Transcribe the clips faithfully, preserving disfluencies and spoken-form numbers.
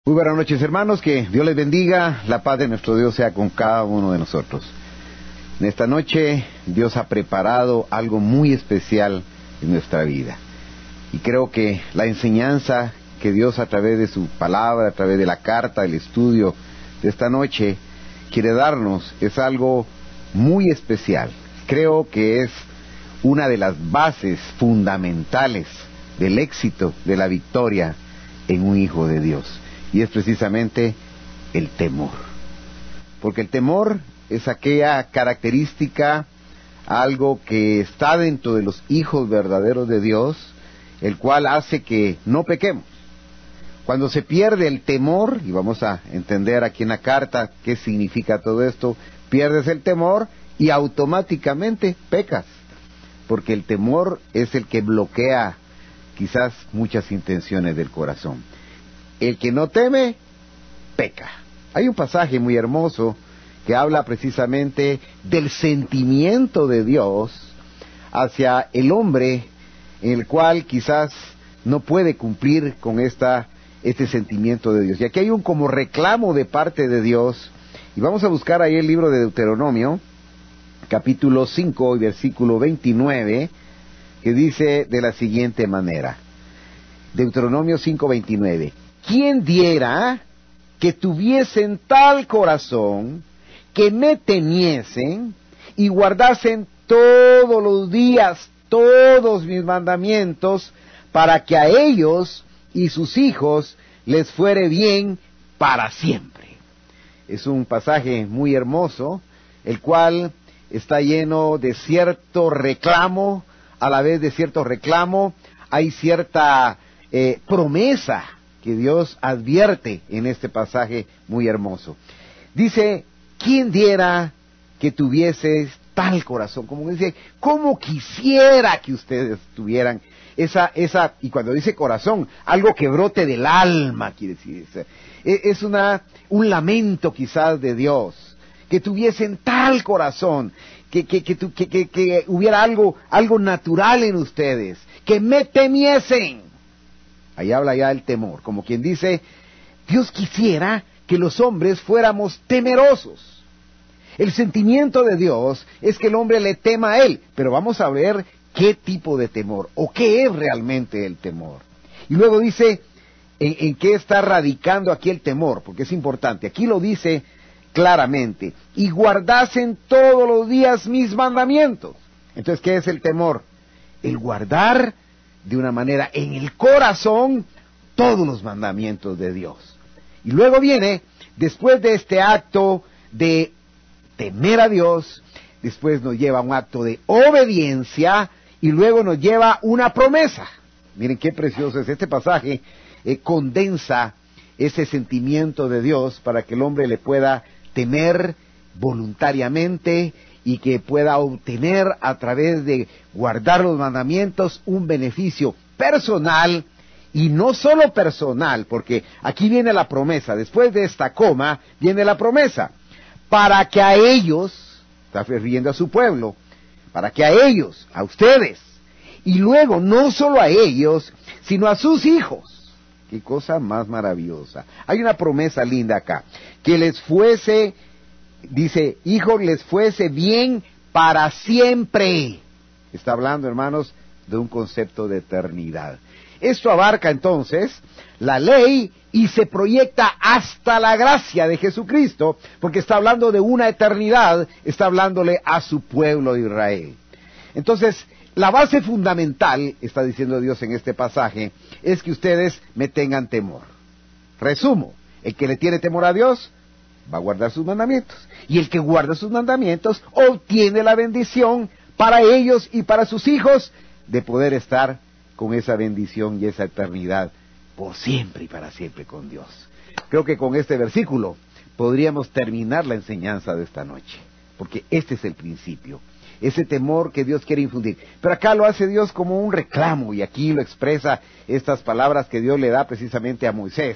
Muy buenas noches, hermanos, que Dios les bendiga, la paz de nuestro Dios sea con cada uno de nosotros. En esta noche Dios ha preparado algo muy especial en nuestra vida. Y creo que la enseñanza que Dios a través de su palabra, a través de la carta, el estudio de esta noche, quiere darnos es algo muy especial. Creo que es una de las bases fundamentales del éxito, de la victoria en un hijo de Dios. Y es precisamente el temor. Porque el temor es aquella característica, algo que está dentro de los hijos verdaderos de Dios, el cual hace que no pequemos. Cuando se pierde el temor, y vamos a entender aquí en la carta qué significa todo esto, pierdes el temor y automáticamente pecas. Porque el temor es el que bloquea quizás muchas intenciones del corazón. El que no teme, peca. Hay un pasaje muy hermoso que habla precisamente del sentimiento de Dios hacia el hombre, en el cual quizás no puede cumplir con esta, este sentimiento de Dios. Y aquí hay un como reclamo de parte de Dios, y vamos a buscar ahí el libro de Deuteronomio, capítulo cinco y versículo veintinueve, que dice de la siguiente manera. Deuteronomio cinco veintinueve. ¿Quién diera que tuviesen tal corazón, que me temiesen y guardasen todos los días todos mis mandamientos, para que a ellos y sus hijos les fuere bien para siempre? Es un pasaje muy hermoso, el cual está lleno de cierto reclamo, a la vez de cierto reclamo, hay cierta eh, promesa que Dios advierte en este pasaje muy hermoso. Dice, ¿quién diera que tuvieses tal corazón? Como dice, ¿cómo quisiera que ustedes tuvieran esa, esa, y cuando dice corazón, algo que brote del alma, quiere decir, es una, un lamento quizás de Dios, que tuviesen tal corazón, que, que, que, que, que, que hubiera algo, algo natural en ustedes, que me temiesen. Ahí habla ya el temor, como quien dice, Dios quisiera que los hombres fuéramos temerosos. El sentimiento de Dios es que el hombre le tema a Él, pero vamos a ver qué tipo de temor, o qué es realmente el temor. Y luego dice, ¿en, en qué está radicando aquí el temor? Porque es importante, aquí lo dice claramente, y guardasen todos los días mis mandamientos. Entonces, ¿qué es el temor? El guardar de una manera en el corazón todos los mandamientos de Dios. Y luego viene, después de este acto de temer a Dios, después nos lleva a un acto de obediencia y luego nos lleva una promesa. Miren qué precioso es este pasaje, eh, condensa ese sentimiento de Dios para que el hombre le pueda temer voluntariamente y que pueda obtener a través de guardar los mandamientos un beneficio personal, y no solo personal, porque aquí viene la promesa, después de esta coma viene la promesa, para que a ellos, está refiriendo a su pueblo, para que a ellos, a ustedes, y luego no solo a ellos, sino a sus hijos. Qué cosa más maravillosa. Hay una promesa linda acá, que les fuese, dice, hijos, les fuese bien para siempre. Está hablando, hermanos, de un concepto de eternidad. Esto abarca entonces la ley y se proyecta hasta la gracia de Jesucristo, porque está hablando de una eternidad, está hablándole a su pueblo de Israel. Entonces, la base fundamental, está diciendo Dios en este pasaje, es que ustedes me tengan temor. Resumo, el que le tiene temor a Dios va a guardar sus mandamientos, y el que guarda sus mandamientos obtiene la bendición para ellos y para sus hijos de poder estar con esa bendición y esa eternidad por siempre y para siempre con Dios. Creo que con este versículo podríamos terminar la enseñanza de esta noche, porque este es el principio, ese temor que Dios quiere infundir. Pero acá lo hace Dios como un reclamo, y aquí lo expresa estas palabras que Dios le da precisamente a Moisés.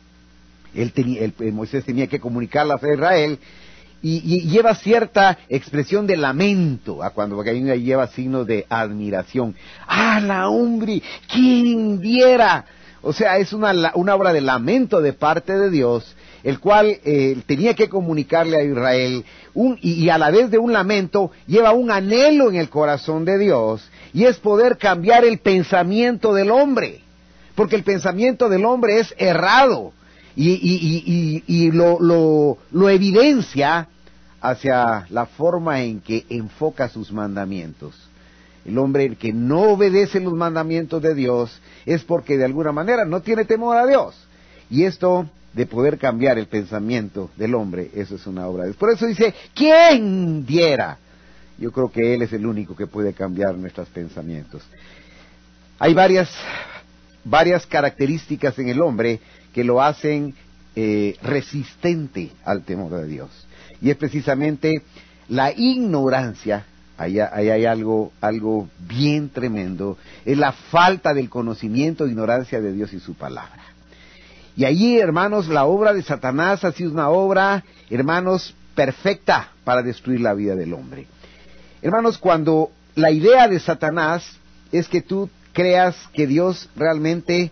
Él tenía, el, el Moisés tenía que comunicarlas a Israel, y, y lleva cierta expresión de lamento, a cuando ahí lleva signos de admiración. ¡Ah, la hombre! ¿Quién viera? O sea, es una, una obra de lamento de parte de Dios, el cual eh, tenía que comunicarle a Israel, un, y, y a la vez de un lamento, lleva un anhelo en el corazón de Dios, y es poder cambiar el pensamiento del hombre, porque el pensamiento del hombre es errado, y, y, y, y, y lo, lo, lo evidencia hacia la forma en que enfoca sus mandamientos. El hombre que no obedece los mandamientos de Dios es porque de alguna manera no tiene temor a Dios. Y esto de poder cambiar el pensamiento del hombre, eso es una obra de Dios. Por eso dice, ¿quién diera? Yo creo que Él es el único que puede cambiar nuestros pensamientos. Hay varias, varias características en el hombre que lo hacen eh, resistente al temor de Dios. Y es precisamente la ignorancia. Ahí, ahí hay algo, algo bien tremendo, es la falta del conocimiento e ignorancia de Dios y su palabra. Y allí, hermanos, la obra de Satanás ha sido una obra, hermanos, perfecta para destruir la vida del hombre. Hermanos, cuando la idea de Satanás es que tú creas que Dios realmente,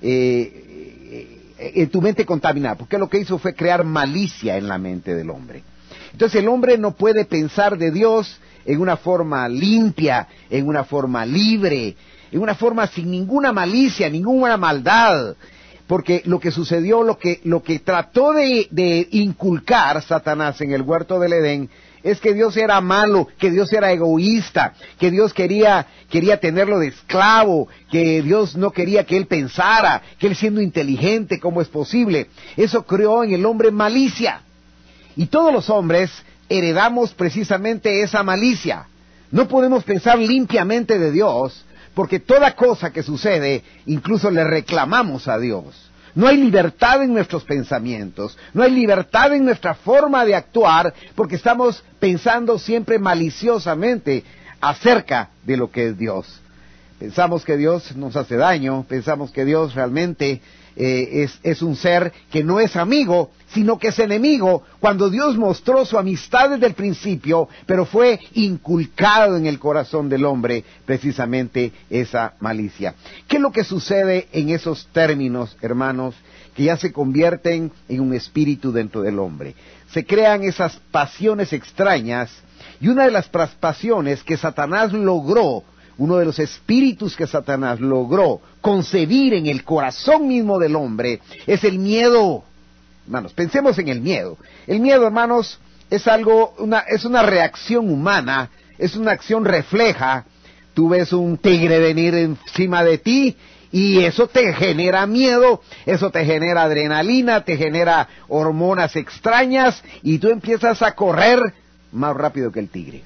eh, eh, en tu mente contaminada, porque lo que hizo fue crear malicia en la mente del hombre. Entonces el hombre no puede pensar de Dios en una forma limpia, en una forma libre, en una forma sin ninguna malicia, ninguna maldad, porque lo que sucedió, lo que, lo que trató de, de inculcar Satanás en el huerto del Edén, es que Dios era malo, que Dios era egoísta, que Dios quería, quería tenerlo de esclavo, que Dios no quería que él pensara, que él siendo inteligente, ¿cómo es posible? Eso creó en el hombre malicia. Y todos los hombres heredamos precisamente esa malicia. No podemos pensar limpiamente de Dios, porque toda cosa que sucede, incluso le reclamamos a Dios. No hay libertad en nuestros pensamientos, no hay libertad en nuestra forma de actuar, porque estamos pensando siempre maliciosamente acerca de lo que es Dios. Pensamos que Dios nos hace daño, pensamos que Dios realmente eh, es, es un ser que no es amigo, sino que es enemigo, cuando Dios mostró su amistad desde el principio, pero fue inculcado en el corazón del hombre precisamente esa malicia. ¿Qué es lo que sucede en esos términos, hermanos, que ya se convierten en un espíritu dentro del hombre? Se crean esas pasiones extrañas, y una de las pasiones que Satanás logró, uno de los espíritus que Satanás logró concebir en el corazón mismo del hombre, es el miedo. Hermanos, pensemos en el miedo. El miedo, hermanos, es algo, una, es una reacción humana, es una acción refleja. Tú ves un tigre venir encima de ti y eso te genera miedo, eso te genera adrenalina, te genera hormonas extrañas y tú empiezas a correr más rápido que el tigre.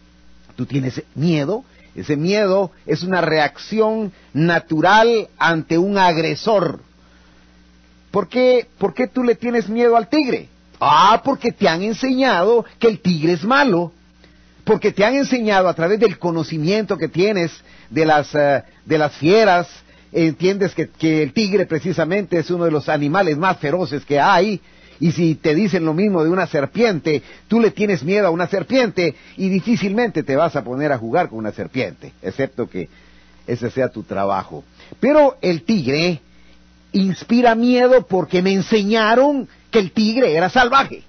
Tú tienes miedo, ese miedo es una reacción natural ante un agresor. ¿Por qué, ¿Por qué tú le tienes miedo al tigre? Ah, porque te han enseñado que el tigre es malo. Porque te han enseñado a través del conocimiento que tienes de las, uh, de las fieras, entiendes que, que el tigre precisamente es uno de los animales más feroces que hay. Y si te dicen lo mismo de una serpiente, tú le tienes miedo a una serpiente y difícilmente te vas a poner a jugar con una serpiente, excepto que ese sea tu trabajo. Pero el tigre inspira miedo porque me enseñaron que el tigre era salvaje.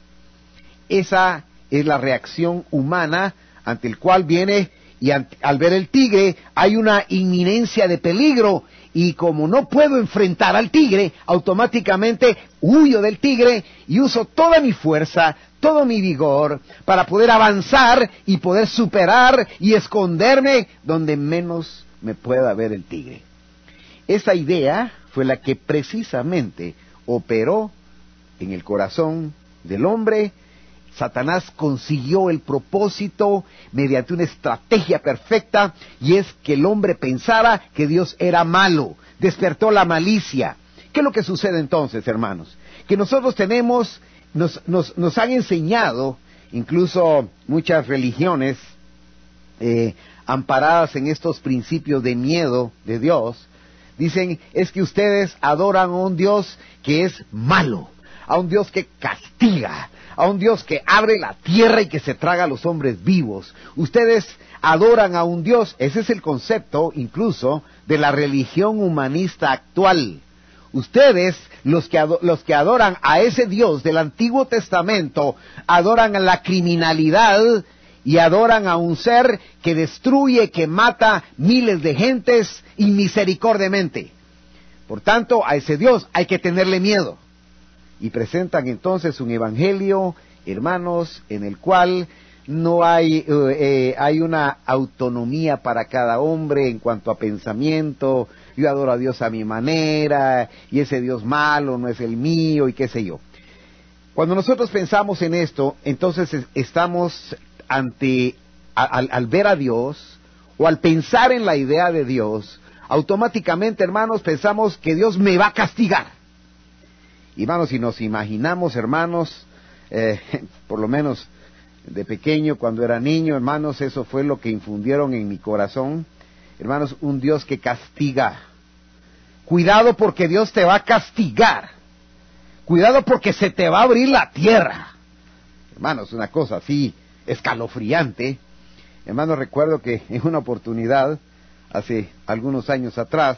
Esa es la reacción humana ante el cual viene, y ante, al ver el tigre hay una inminencia de peligro, y como no puedo enfrentar al tigre, automáticamente huyo del tigre y uso toda mi fuerza, todo mi vigor para poder avanzar y poder superar y esconderme donde menos me pueda ver el tigre. Esa idea fue la que precisamente operó en el corazón del hombre. Satanás consiguió el propósito mediante una estrategia perfecta, y es que el hombre pensara que Dios era malo, despertó la malicia. ¿Qué es lo que sucede entonces, hermanos? Que nosotros tenemos, nos, nos, nos han enseñado, incluso muchas religiones, eh, amparadas en estos principios de miedo de Dios, dicen, es que ustedes adoran a un Dios que es malo, a un Dios que castiga, a un Dios que abre la tierra y que se traga a los hombres vivos. Ustedes adoran a un Dios, ese es el concepto incluso de la religión humanista actual. Ustedes, los que, ado- los que adoran a ese Dios del Antiguo Testamento, adoran a la criminalidad y adoran a un ser que destruye, que mata miles de gentes inmisericordiamente. Por tanto, a ese Dios hay que tenerle miedo. Y presentan entonces un evangelio, hermanos, en el cual no hay, eh, eh, hay una autonomía para cada hombre en cuanto a pensamiento. Yo adoro a Dios a mi manera, y ese Dios malo no es el mío, y qué sé yo. Cuando nosotros pensamos en esto, entonces es- estamos ante, a- al, al ver a Dios, o al pensar en la idea de Dios, automáticamente, hermanos, pensamos que Dios me va a castigar. Hermanos, si nos imaginamos, hermanos, eh, por lo menos de pequeño, cuando era niño, hermanos, eso fue lo que infundieron en mi corazón. Hermanos, un Dios que castiga. Cuidado porque Dios te va a castigar. Cuidado porque se te va a abrir la tierra. Hermanos, una cosa así escalofriante. Hermanos, recuerdo que en una oportunidad, hace algunos años atrás,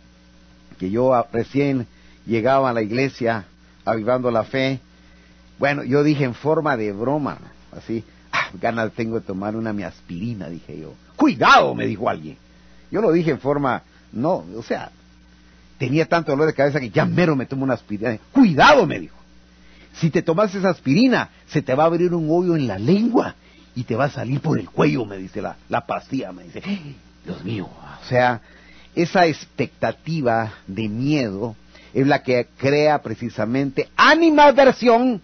que yo a- recién llegaba a la iglesia, avivando la fe, bueno, yo dije en forma de broma, así, ah, ganas tengo de tomar una mi aspirina, dije yo. ¡Cuidado!, me dijo alguien. Yo lo dije en forma, no, o sea, tenía tanto dolor de cabeza que ya mero me tomo una aspirina. ¡Cuidado!, me dijo. Si te tomas esa aspirina, se te va a abrir un hoyo en la lengua y te va a salir por el cuello, me dice la, la pastilla, me dice. Dios mío, o sea, esa expectativa de miedo es la que crea precisamente animadversión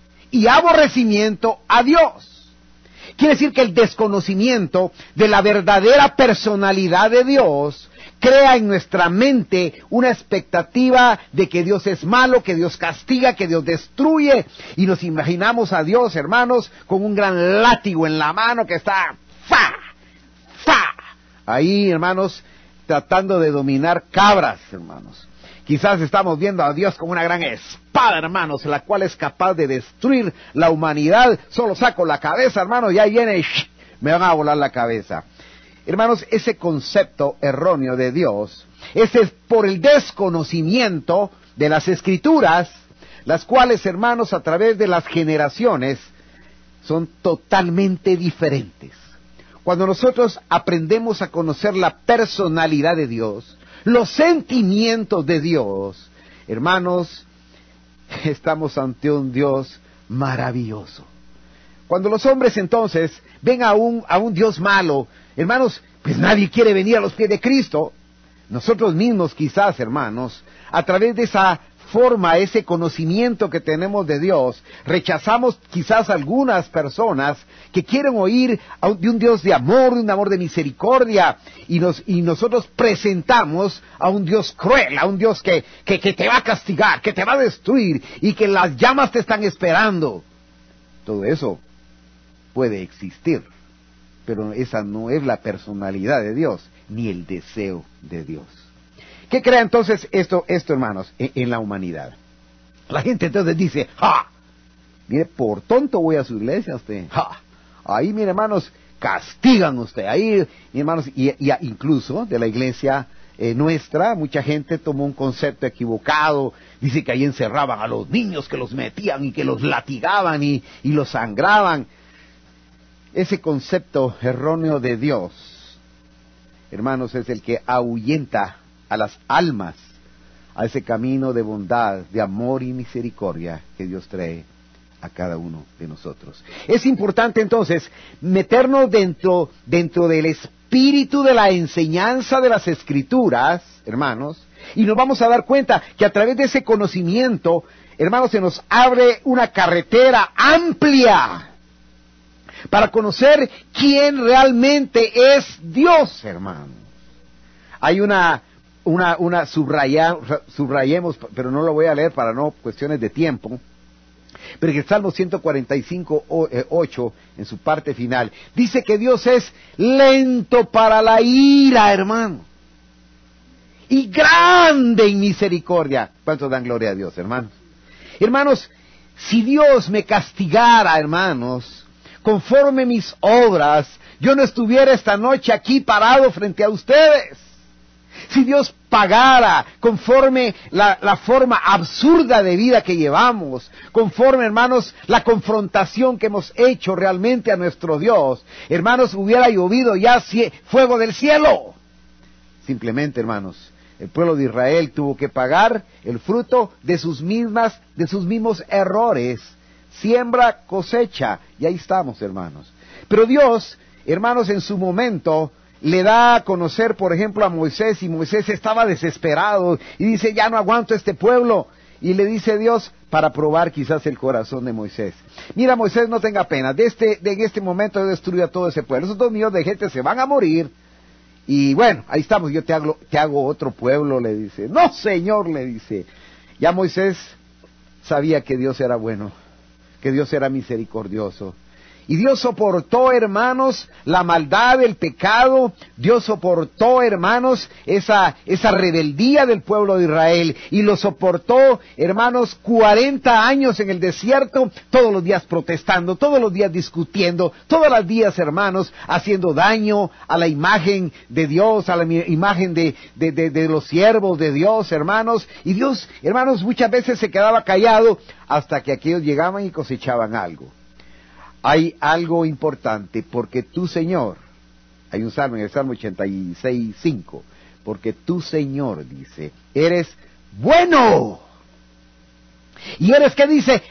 y aborrecimiento a Dios. Quiere decir que el desconocimiento de la verdadera personalidad de Dios crea en nuestra mente una expectativa de que Dios es malo, que Dios castiga, que Dios destruye, y nos imaginamos a Dios, hermanos, con un gran látigo en la mano que está ¡fa! ¡fa! Ahí, hermanos, tratando de dominar cabras, hermanos. Quizás estamos viendo a Dios con una gran espada, hermanos, la cual es capaz de destruir la humanidad. Solo saco la cabeza, hermanos, y ahí viene, ¡shh!, me van a volar la cabeza. Hermanos, ese concepto erróneo de Dios, ese es por el desconocimiento de las Escrituras, las cuales, hermanos, a través de las generaciones, son totalmente diferentes. Cuando nosotros aprendemos a conocer la personalidad de Dios, los sentimientos de Dios, hermanos, estamos ante un Dios maravilloso. Cuando los hombres entonces ven a un, a un Dios malo, hermanos, pues nadie quiere venir a los pies de Cristo. Nosotros mismos quizás, hermanos, a través de esa forma, ese conocimiento que tenemos de Dios, rechazamos quizás algunas personas que quieren oír de un Dios de amor, de un amor de misericordia, y, nos, y nosotros presentamos a un Dios cruel, a un Dios que, que, que te va a castigar, que te va a destruir, y que las llamas te están esperando. Todo eso puede existir, pero esa no es la personalidad de Dios, ni el deseo de Dios. ¿Qué crea entonces esto, esto hermanos, en, en la humanidad? La gente entonces dice, ¡ja! Mire, por tonto voy a su iglesia usted, ¡ja! Ahí, mire, hermanos, castigan usted, ahí, mi hermanos, y, y incluso de la iglesia eh, nuestra, mucha gente tomó un concepto equivocado, dice que ahí encerraban a los niños, que los metían y que los latigaban y, y los sangraban. Ese concepto erróneo de Dios, hermanos, es el que ahuyenta a las almas a ese camino de bondad, de amor y misericordia que Dios trae a cada uno de nosotros. Es importante entonces meternos dentro, dentro del espíritu de la enseñanza de las Escrituras, hermanos, y nos vamos a dar cuenta que a través de ese conocimiento, hermanos, se nos abre una carretera amplia para conocer quién realmente es Dios, hermanos. Hay una Una, una subraya, subrayemos, pero no lo voy a leer para no cuestiones de tiempo, pero que el Salmo ciento cuarenta y cinco, ocho, en su parte final, dice que Dios es lento para la ira, hermano, y grande en misericordia. ¿Cuántos dan gloria a Dios, hermanos? Hermanos, si Dios me castigara, hermanos, conforme mis obras, yo no estuviera esta noche aquí parado frente a ustedes. Si Dios pagara conforme la, la forma absurda de vida que llevamos, conforme, hermanos, la confrontación que hemos hecho realmente a nuestro Dios, hermanos, hubiera llovido ya fuego del cielo. Simplemente, hermanos, el pueblo de Israel tuvo que pagar el fruto de sus mismas, de sus mismos errores. Siembra, cosecha, y ahí estamos, hermanos. Pero Dios, hermanos, en su momento le da a conocer, por ejemplo, a Moisés, y Moisés estaba desesperado, y dice, ya no aguanto este pueblo, y le dice Dios, para probar quizás el corazón de Moisés. Mira, Moisés, no tenga pena, de este, de en este momento yo destruyo a todo ese pueblo, esos dos millones de gente se van a morir, y bueno, ahí estamos, yo te hago, te hago otro pueblo, le dice. No, Señor, le dice. Ya Moisés sabía que Dios era bueno, que Dios era misericordioso. Y Dios soportó, hermanos, la maldad, el pecado. Dios soportó, hermanos, esa, esa rebeldía del pueblo de Israel. Y lo soportó, hermanos, cuarenta años en el desierto, todos los días protestando, todos los días discutiendo, todos los días, hermanos, haciendo daño a la imagen de Dios, a la imagen de, de, de, de los siervos de Dios, hermanos. Y Dios, hermanos, muchas veces se quedaba callado hasta que aquellos llegaban y cosechaban algo. Hay algo importante, porque tú, Señor, hay un salmo en el Salmo ochenta y seis, cinco, porque tú, Señor, dice, eres bueno. Y eres, ¿qué dice?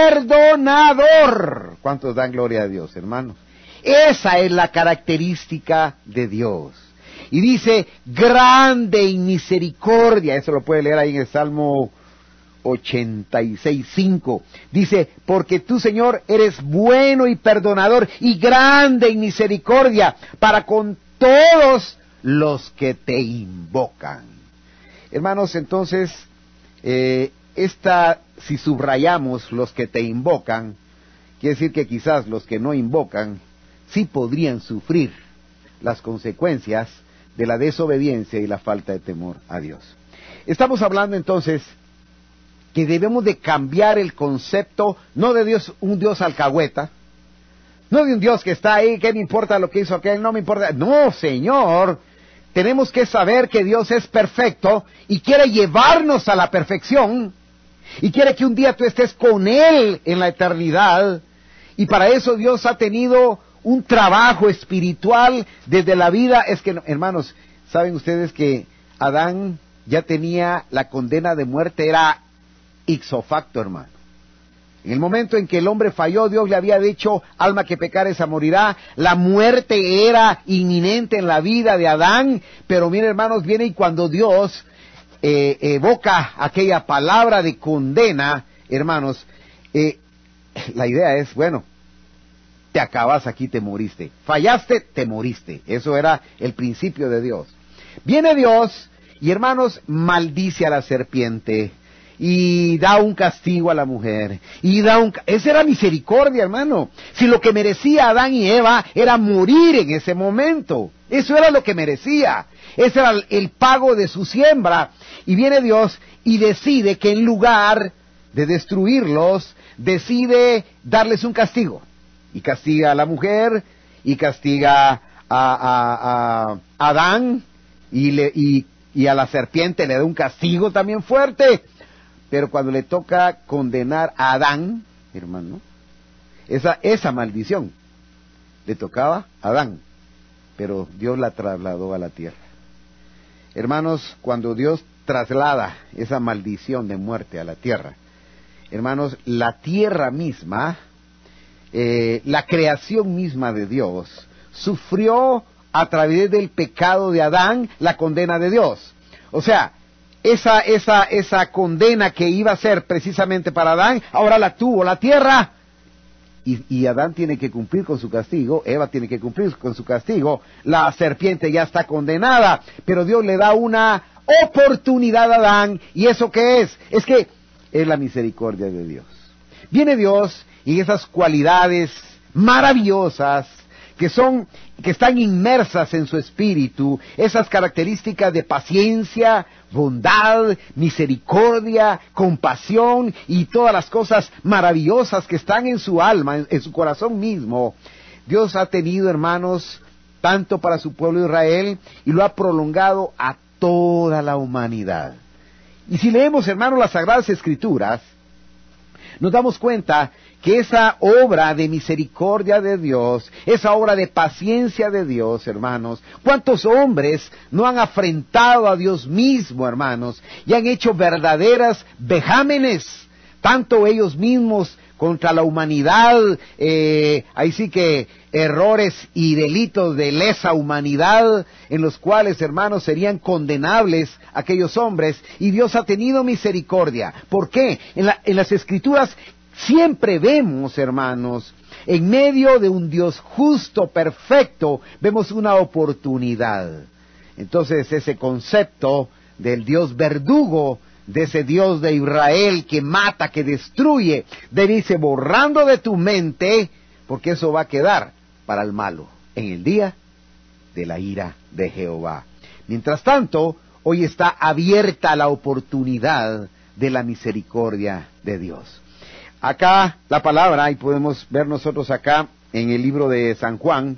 Perdonador. ¿Cuántos dan gloria a Dios, hermanos? Esa es la característica de Dios. Y dice, grande en misericordia. Eso lo puede leer ahí en el Salmo ochenta y seis, cinco. Dice, porque tú, Señor, eres bueno y perdonador y grande en misericordia para con todos los que te invocan. Hermanos, entonces, eh, esta, si subrayamos los que te invocan, quiere decir que quizás los que no invocan sí podrían sufrir las consecuencias de la desobediencia y la falta de temor a Dios. Estamos hablando entonces que debemos de cambiar el concepto, no de Dios, un Dios alcahueta, no de un Dios que está ahí, que me importa lo que hizo aquel, no me importa. No, Señor, tenemos que saber que Dios es perfecto y quiere llevarnos a la perfección, y quiere que un día tú estés con Él en la eternidad, y para eso Dios ha tenido un trabajo espiritual desde la vida. Es que, hermanos, ¿saben ustedes que Adán ya tenía la condena de muerte? Era ipso facto, hermano. En el momento en que el hombre falló, Dios le había dicho, alma que pecare esa morirá. La muerte era inminente en la vida de Adán, pero miren, hermanos, viene y cuando Dios eh, evoca aquella palabra de condena, hermanos, eh, la idea es, bueno, te acabas aquí, te moriste. Fallaste, te moriste. Eso era el principio de Dios. Viene Dios y, hermanos, maldice a la serpiente y da un castigo a la mujer, y da un... Esa era misericordia, hermano. Si lo que merecía Adán y Eva era morir en ese momento, eso era lo que merecía. Ese era el pago de su siembra. Y viene Dios y decide que en lugar de destruirlos, decide darles un castigo. Y castiga a la mujer, y castiga a, a, a, a Adán, y, le, y, y a la serpiente le da un castigo también fuerte. Pero cuando le toca condenar a Adán, hermano, esa, esa maldición le tocaba a Adán, pero Dios la trasladó a la tierra. Hermanos, cuando Dios traslada esa maldición de muerte a la tierra, hermanos, la tierra misma, eh, la creación misma de Dios, sufrió a través del pecado de Adán la condena de Dios. O sea, Esa, esa, esa condena que iba a ser precisamente para Adán, ahora la tuvo la tierra. Y, y Adán tiene que cumplir con su castigo, Eva tiene que cumplir con su castigo, la serpiente ya está condenada, pero Dios le da una oportunidad a Adán. ¿Y eso qué es? Es que es la misericordia de Dios. Viene Dios y esas cualidades maravillosas que son, que están inmersas en su espíritu, esas características de paciencia, bondad, misericordia, compasión y todas las cosas maravillosas que están en su alma, en, en su corazón mismo. Dios ha tenido, hermanos, tanto para su pueblo Israel y lo ha prolongado a toda la humanidad. Y si leemos, hermanos, las Sagradas Escrituras, nos damos cuenta que esa obra de misericordia de Dios, esa obra de paciencia de Dios, hermanos, ¿cuántos hombres no han afrentado a Dios mismo, hermanos, y han hecho verdaderas vejámenes, tanto ellos mismos contra la humanidad, eh, ahí sí que errores y delitos de lesa humanidad, en los cuales, hermanos, serían condenables aquellos hombres, y Dios ha tenido misericordia? ¿Por qué? En, la, en las Escrituras siempre vemos, hermanos, en medio de un Dios justo, perfecto, vemos una oportunidad. Entonces ese concepto del Dios verdugo, de ese Dios de Israel que mata, que destruye, debe irse borrando de tu mente, porque eso va a quedar para el malo, en el día de la ira de Jehová. Mientras tanto, hoy está abierta la oportunidad de la misericordia de Dios. Acá la palabra, y podemos ver nosotros acá en el libro de San Juan,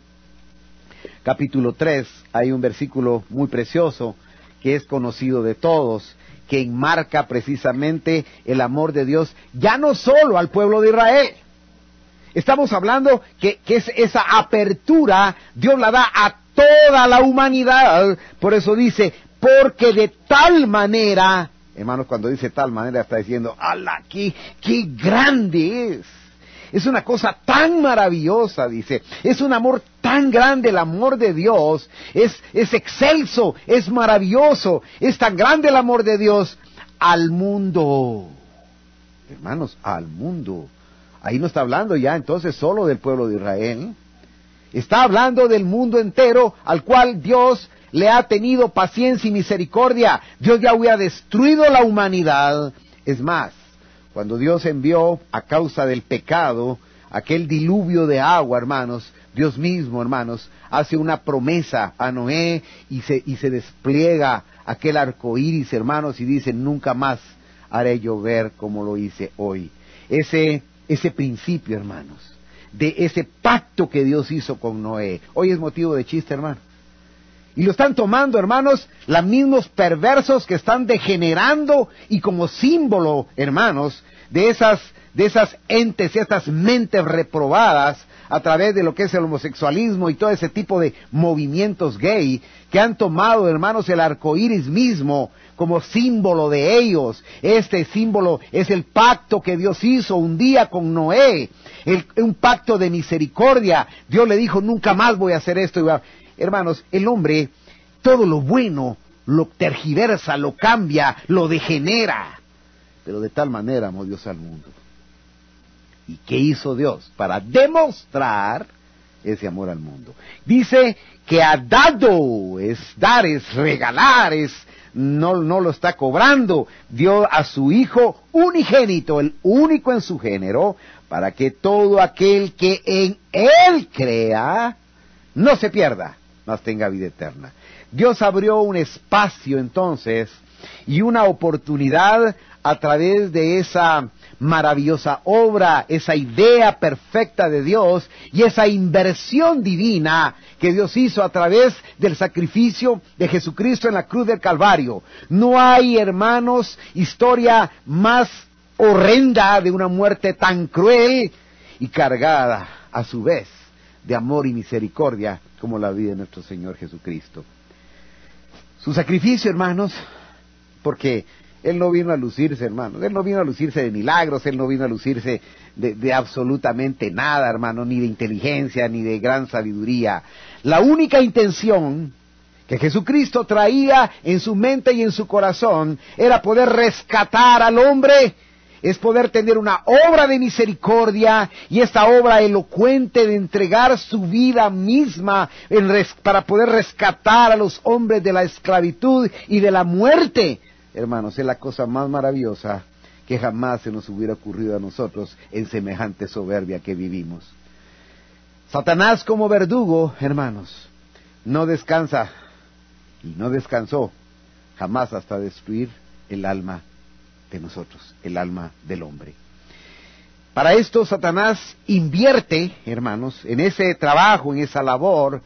capítulo tres, hay un versículo muy precioso que es conocido de todos, que enmarca precisamente el amor de Dios, ya no solo al pueblo de Israel. Estamos hablando que, que es esa apertura, Dios la da a toda la humanidad. Por eso dice, porque de tal manera, hermanos, cuando dice tal manera está diciendo, ¡ala, qué, qué grande es! Es una cosa tan maravillosa, dice. Es un amor tan grande, el amor de Dios. Es, es excelso, es maravilloso. Es tan grande el amor de Dios al mundo. Hermanos, al mundo. Ahí no está hablando ya entonces solo del pueblo de Israel. Está hablando del mundo entero al cual Dios le ha tenido paciencia y misericordia. Dios ya hubiera destruido la humanidad. Es más, cuando Dios envió a causa del pecado aquel diluvio de agua, hermanos, Dios mismo, hermanos, hace una promesa a Noé y se, y se despliega aquel arco iris, hermanos, y dice, nunca más haré llover como lo hice hoy. Ese, ese principio, hermanos, de ese pacto que Dios hizo con Noé, hoy es motivo de chiste, hermano. Y lo están tomando, hermanos, los mismos perversos que están degenerando y como símbolo, hermanos, de esas, de esas entes, estas mentes reprobadas a través de lo que es el homosexualismo y todo ese tipo de movimientos gay, que han tomado, hermanos, el arco iris mismo como símbolo de ellos. Este símbolo es el pacto que Dios hizo un día con Noé, el, un pacto de misericordia. Dios le dijo, nunca más voy a hacer esto. Hermanos, el hombre, todo lo bueno, lo tergiversa, lo cambia, lo degenera. Pero de tal manera amó Dios al mundo. ¿Y qué hizo Dios? Para demostrar ese amor al mundo. Dice que ha dado, es dar, es regalar, es, no, no lo está cobrando. Dio a su Hijo unigénito, el único en su género, para que todo aquel que en Él crea, no se pierda, mas tenga vida eterna. Dios abrió un espacio entonces y una oportunidad a través de esa maravillosa obra, esa idea perfecta de Dios y esa inversión divina que Dios hizo a través del sacrificio de Jesucristo en la cruz del Calvario. No hay, hermanos, historia más horrenda de una muerte tan cruel y cargada a su vez de amor y misericordia como la vida de nuestro Señor Jesucristo. Su sacrificio, hermanos, porque Él no vino a lucirse, hermanos, Él no vino a lucirse de milagros, Él no vino a lucirse de, de absolutamente nada, hermano, ni de inteligencia, ni de gran sabiduría. La única intención que Jesucristo traía en su mente y en su corazón era poder rescatar al hombre, es poder tener una obra de misericordia, y esta obra elocuente de entregar su vida misma en res, para poder rescatar a los hombres de la esclavitud y de la muerte. Hermanos, es la cosa más maravillosa que jamás se nos hubiera ocurrido a nosotros en semejante soberbia que vivimos. Satanás como verdugo, hermanos, no descansa y no descansó jamás hasta destruir el alma de nosotros, el alma del hombre. Para esto Satanás invierte, hermanos, en ese trabajo, en esa labor.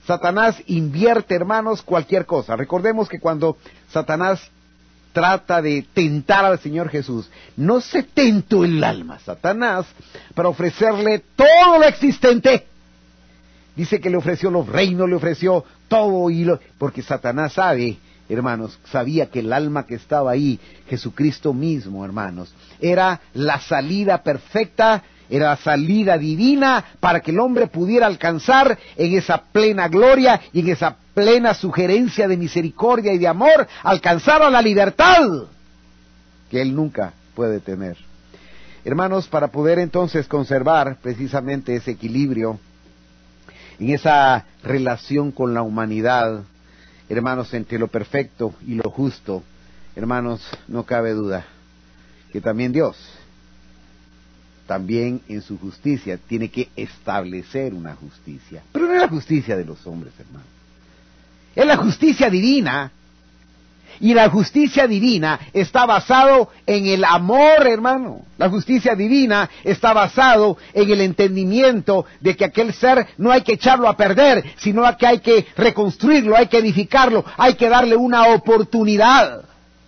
Satanás invierte, hermanos, cualquier cosa. Recordemos que cuando Satanás trata de tentar al Señor Jesús, no se tentó el alma, Satanás, para ofrecerle todo lo existente. Dice que le ofreció los reinos, le ofreció todo, y lo... porque Satanás sabe, hermanos, sabía que el alma que estaba ahí, Jesucristo mismo, hermanos, era la salida perfecta, era la salida divina para que el hombre pudiera alcanzar en esa plena gloria y en esa plena sugerencia de misericordia y de amor, alcanzar a la libertad que él nunca puede tener. Hermanos, para poder entonces conservar precisamente ese equilibrio en esa relación con la humanidad, hermanos, entre lo perfecto y lo justo, hermanos, no cabe duda que también Dios, también en su justicia, tiene que establecer una justicia. Pero no es la justicia de los hombres, hermanos. Es la justicia divina. Y la justicia divina está basado en el amor, hermano. La justicia divina está basado en el entendimiento de que aquel ser no hay que echarlo a perder, sino que hay que reconstruirlo, hay que edificarlo, hay que darle una oportunidad.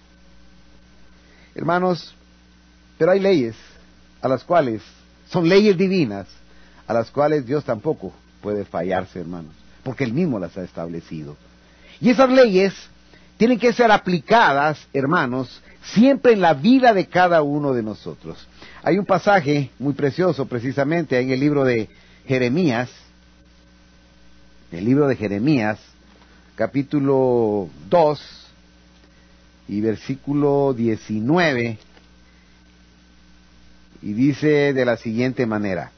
Hermanos, pero hay leyes a las cuales, son leyes divinas, a las cuales Dios tampoco puede fallarse, hermanos, porque Él mismo las ha establecido. Y esas leyes tienen que ser aplicadas, hermanos, siempre en la vida de cada uno de nosotros. Hay un pasaje muy precioso, precisamente, en el libro de Jeremías, el libro de Jeremías, capítulo dos, y versículo diecinueve, y dice de la siguiente manera: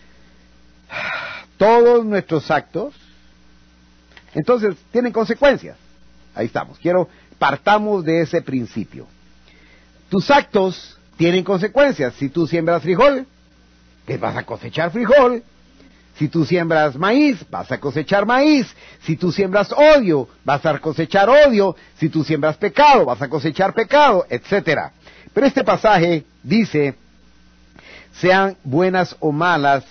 todos nuestros actos, entonces, tienen consecuencias. Ahí estamos. Quiero, partamos de ese principio. Tus actos tienen consecuencias. Si tú siembras frijol, pues vas a cosechar frijol. Si tú siembras maíz, vas a cosechar maíz. Si tú siembras odio, vas a cosechar odio. Si tú siembras pecado, vas a cosechar pecado, etcétera. Pero este pasaje dice, sean buenas o malas,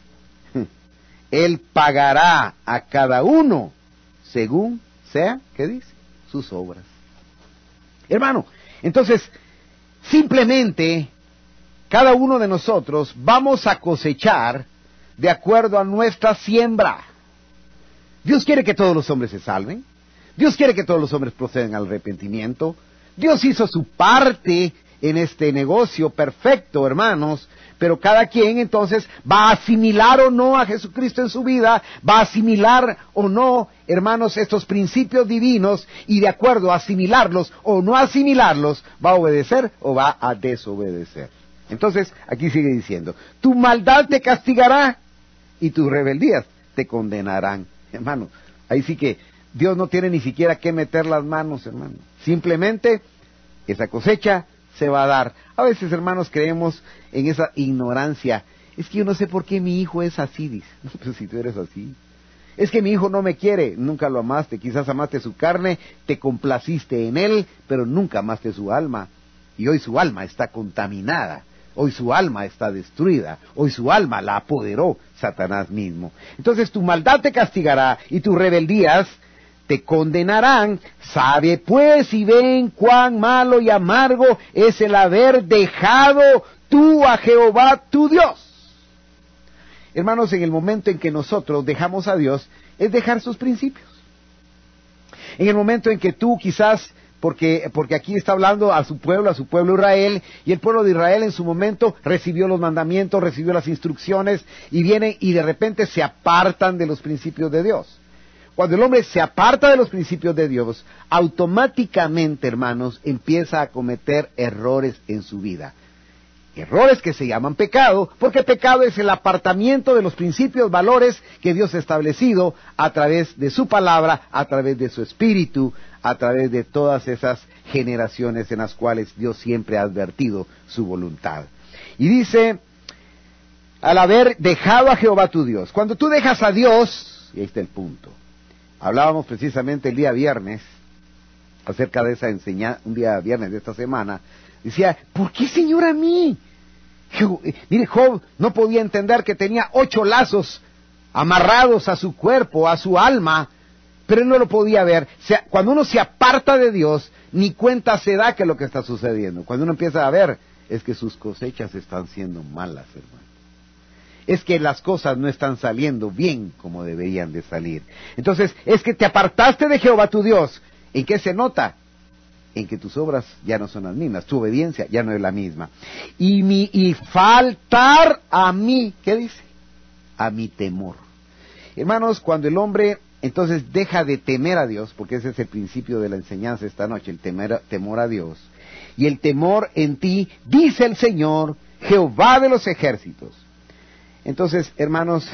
Él pagará a cada uno según sea, ¿qué dice? Sus obras. Hermano, entonces, simplemente, cada uno de nosotros vamos a cosechar de acuerdo a nuestra siembra. Dios quiere que todos los hombres se salven. Dios quiere que todos los hombres procedan al arrepentimiento. Dios hizo su parte en este negocio perfecto, hermanos, pero cada quien entonces va a asimilar o no a Jesucristo en su vida, va a asimilar o no, hermanos, estos principios divinos, y de acuerdo a asimilarlos o no asimilarlos, va a obedecer o va a desobedecer. Entonces, aquí sigue diciendo, tu maldad te castigará y tus rebeldías te condenarán. Hermano, ahí sí que Dios no tiene ni siquiera que meter las manos, hermano. Simplemente, esa cosecha se va a dar. A veces, hermanos, creemos en esa ignorancia. Es que yo no sé por qué mi hijo es así, dice. Pues si tú eres así. Es que mi hijo no me quiere. Nunca lo amaste. Quizás amaste su carne, te complaciste en él, pero nunca amaste su alma. Y hoy su alma está contaminada. Hoy su alma está destruida. Hoy su alma la apoderó Satanás mismo. Entonces tu maldad te castigará y tus rebeldías te condenarán. Sabe pues y ven cuán malo y amargo es el haber dejado tú a Jehová tu Dios. Hermanos, en el momento en que nosotros dejamos a Dios, es dejar sus principios. En el momento en que tú quizás, porque, porque aquí está hablando a su pueblo, a su pueblo Israel, y el pueblo de Israel en su momento recibió los mandamientos, recibió las instrucciones, y vienen y de repente se apartan de los principios de Dios. Cuando el hombre se aparta de los principios de Dios, automáticamente, hermanos, empieza a cometer errores en su vida. Errores que se llaman pecado, porque pecado es el apartamiento de los principios, valores que Dios ha establecido a través de su palabra, a través de su espíritu, a través de todas esas generaciones en las cuales Dios siempre ha advertido su voluntad. Y dice, al haber dejado a Jehová tu Dios, cuando tú dejas a Dios, y ahí está el punto. Hablábamos precisamente el día viernes acerca de esa enseñanza, un día viernes de esta semana. Decía, ¿por qué, Señor, a mí? Job, eh, mire, Job no podía entender que tenía ocho lazos amarrados a su cuerpo, a su alma, pero él no lo podía ver. O sea, cuando uno se aparta de Dios, ni cuenta se da que es lo que está sucediendo. Cuando uno empieza a ver, es que sus cosechas están siendo malas, hermano. Es que las cosas no están saliendo bien como deberían de salir. Entonces, es que te apartaste de Jehová tu Dios. ¿En qué se nota? En que tus obras ya no son las mismas, tu obediencia ya no es la misma. Y mi y faltar a mí, ¿qué dice? A mi temor. Hermanos, cuando el hombre entonces deja de temer a Dios, porque ese es el principio de la enseñanza esta noche, el temer, temor a Dios, y el temor en ti, dice el Señor, Jehová de los ejércitos. Entonces, hermanos,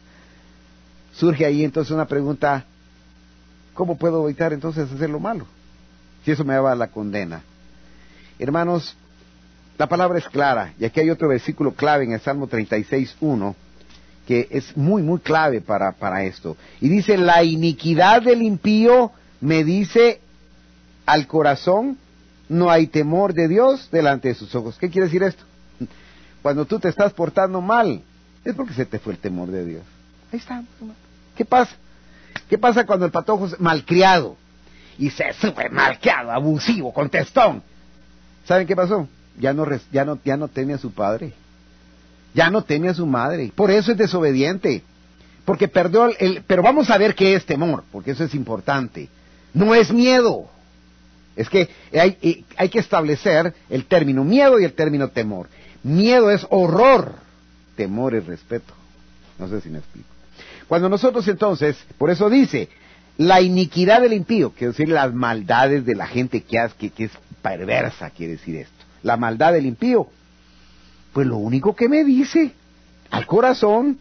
surge ahí entonces una pregunta: ¿cómo puedo evitar entonces hacer lo malo? Si eso me lleva a la condena. Hermanos, la palabra es clara, y aquí hay otro versículo clave en el Salmo treinta y seis, uno, que es muy, muy clave para, para esto. Y dice: la iniquidad del impío me dice al corazón, no hay temor de Dios delante de sus ojos. ¿Qué quiere decir esto? Cuando tú te estás portando mal, es porque se te fue el temor de Dios. Ahí está. ¿Qué pasa? ¿Qué pasa cuando el patojo es malcriado? Y se sube malcriado, abusivo, contestón. ¿Saben qué pasó? Ya no, ya no, ya no teme a su padre. Ya no teme a su madre. Por eso es desobediente. Porque perdió el, el... Pero vamos a ver qué es temor, porque eso es importante. No es miedo. Es que hay, hay que establecer el término miedo y el término temor. Miedo es horror. Temor es respeto. No sé si me explico. Cuando nosotros entonces, por eso dice, la iniquidad del impío, quiere decir las maldades de la gente que, hace, que, que es perversa, quiere decir esto. La maldad del impío. Pues lo único que me dice al corazón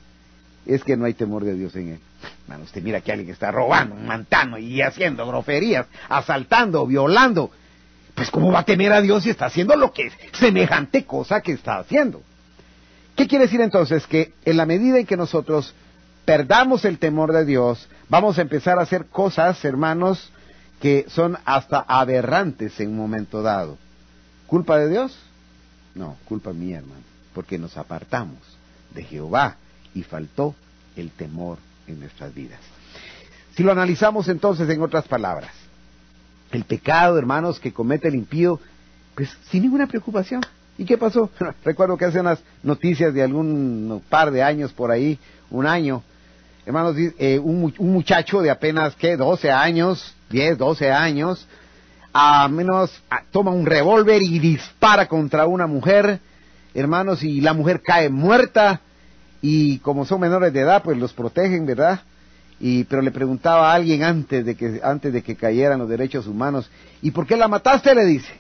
es que no hay temor de Dios en él. Bueno, usted mira que alguien está robando, mantando y haciendo groserías, asaltando, violando. Pues ¿cómo va a temer a Dios si está haciendo lo que es semejante cosa que está haciendo? ¿Qué quiere decir entonces? Que en la medida en que nosotros perdamos el temor de Dios, vamos a empezar a hacer cosas, hermanos, que son hasta aberrantes en un momento dado. ¿Culpa de Dios? No, culpa mía, hermano, porque nos apartamos de Jehová y faltó el temor en nuestras vidas. Si lo analizamos entonces en otras palabras, el pecado, hermanos, que comete el impío, pues sin ninguna preocupación. ¿Y qué pasó? Recuerdo que hace unas noticias de algún par de años por ahí, un año, hermanos, eh, un, un muchacho de apenas, ¿qué? doce años, diez, doce años, a menos a, toma un revólver y dispara contra una mujer, hermanos, y la mujer cae muerta, y como son menores de edad, pues los protegen, ¿verdad? Y pero le preguntaba a alguien antes de que antes de que cayeran los derechos humanos, ¿y por qué la mataste? Le dice.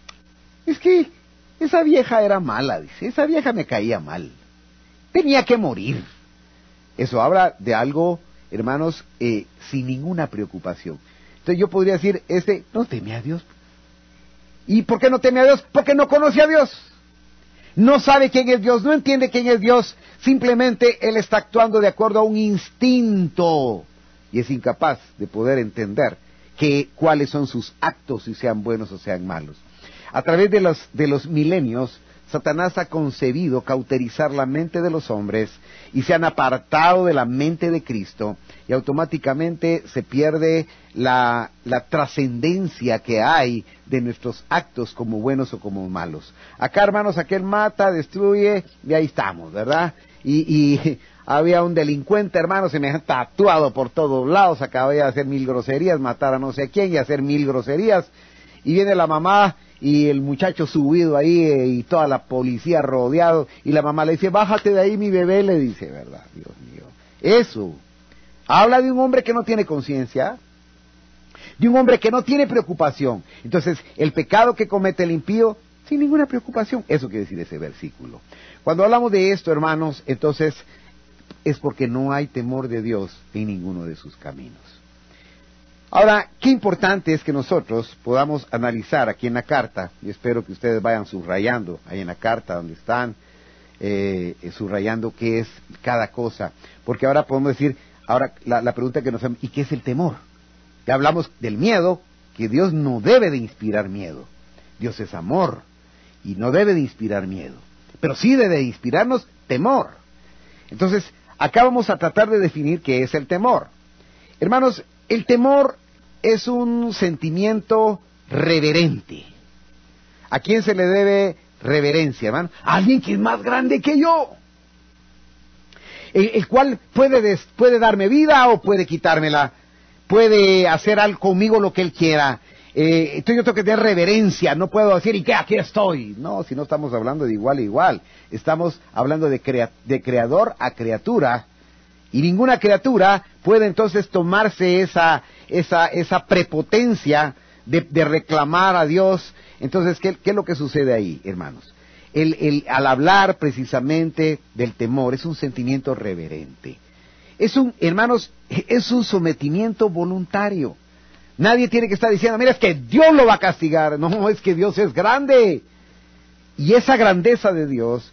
Es que esa vieja era mala, dice, esa vieja me caía mal, tenía que morir. Eso habla de algo, hermanos, eh, sin ninguna preocupación. Entonces yo podría decir, este no teme a Dios. ¿Y por qué no teme a Dios? Porque no conoce a Dios. No sabe quién es Dios, no entiende quién es Dios, simplemente él está actuando de acuerdo a un instinto y es incapaz de poder entender que, cuáles son sus actos, si sean buenos o sean malos. A través de los, de los milenios, Satanás ha concebido cauterizar la mente de los hombres y se han apartado de la mente de Cristo y automáticamente se pierde la, la trascendencia que hay de nuestros actos como buenos o como malos. Acá, hermanos, aquel mata, destruye y ahí estamos, ¿verdad? Y, y había un delincuente, hermanos, se me ha tatuado por todos lados, acababa de hacer mil groserías, matar a no sé quién y hacer mil groserías, y viene la mamá y el muchacho subido ahí eh, y toda la policía rodeado, y la mamá le dice, bájate de ahí mi bebé, le dice, ¿verdad? Dios mío, eso habla de un hombre que no tiene conciencia, de un hombre que no tiene preocupación. Entonces, el pecado que comete el impío, sin ninguna preocupación, eso quiere decir ese versículo. Cuando hablamos de esto, hermanos, entonces es porque no hay temor de Dios en ninguno de sus caminos. Ahora, qué importante es que nosotros podamos analizar aquí en la carta, y espero que ustedes vayan subrayando ahí en la carta donde están, eh, subrayando qué es cada cosa, porque ahora podemos decir, ahora la, la pregunta que nos hacemos, ¿y qué es el temor? Ya hablamos del miedo, que Dios no debe de inspirar miedo, Dios es amor, y no debe de inspirar miedo, pero sí debe de inspirarnos temor. Entonces, acá vamos a tratar de definir qué es el temor. Hermanos, el temor es un sentimiento reverente. ¿A quién se le debe reverencia, hermano? A alguien que es más grande que yo. El, el cual puede, des, puede darme vida o puede quitármela. Puede hacer algo conmigo lo que él quiera. Eh, entonces yo tengo que tener reverencia. No puedo decir, ¿y qué? Aquí estoy. No, si no estamos hablando de igual a igual. Estamos hablando de, crea, de creador a criatura. Y ninguna criatura puede entonces tomarse esa, esa, esa prepotencia de, de reclamar a Dios. Entonces, ¿qué, ¿qué es lo que sucede ahí, hermanos? El, el, al hablar precisamente del temor, es un sentimiento reverente. Es un, hermanos, es un sometimiento voluntario. Nadie tiene que estar diciendo, mira, es que Dios lo va a castigar. No, es que Dios es grande. Y esa grandeza de Dios,